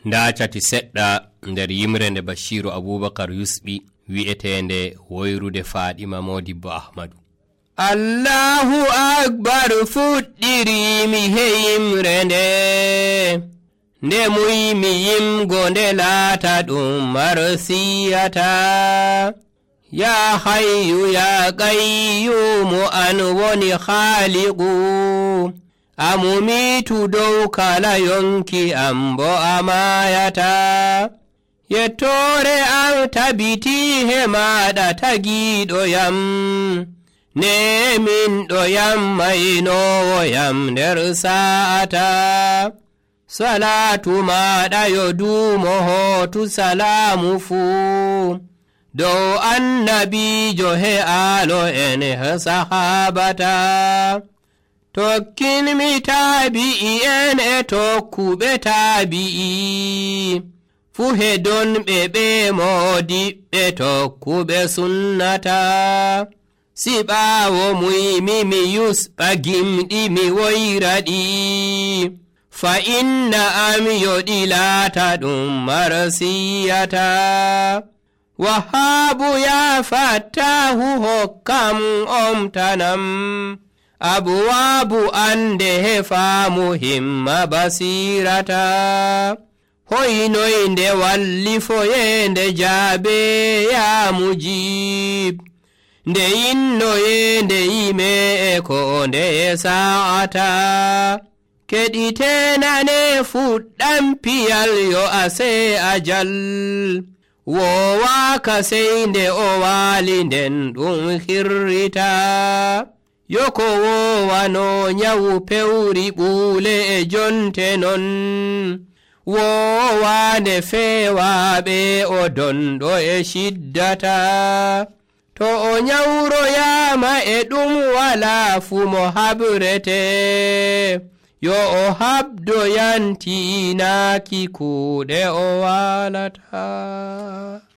nda cati seɗɗa nder yimre nde Bashiru Abubakar yusɓi wi'etende woyrude Fadima Modibbo Ahmadu. Allahu akbar fuɗɗiri mi heyimre nde muymi yimgo nde laata ɗum marsiyata. Ya hayyu ya qayyumu an woni khaliqu amumitu dow kala yonki ambo amayata. Yettore am tabiti he maɗa tagiɗo yam ne min ɗo yam maynowo yam nder sa'ata. Salatu maɗa yo dumo hotu salamu fu dow annabijo he alo en he sahabata. Tokkin mi tabi'i en e tokkuɓe tabi'i fu he don ɓe modiɓɓe tokkuɓe sunnata. Siɓawo muymi mi yusɓa gimɗi mi woyraɗi fa inna am yoɗi laata ɗum marsiyata. Wahabu ya fattahu hokkam omtanam abwabu ande he faamu himma basirata. Hoynoynde walli foyende jaabe ya mujib nde innoyende yime e ko nde sa'ata. Keɗitenane fuɗɗam piyal yo ase ajal wowaka sey nde o waali nden ɗum hirrita. Yoko wowano nyawu pewri ɓuule e jonte non wowande fewaɓe o donɗo e shiddata. To o nyawroyama e ɗum wala fu mo habrete yo o habdo yantinaki kuuɗe o walata.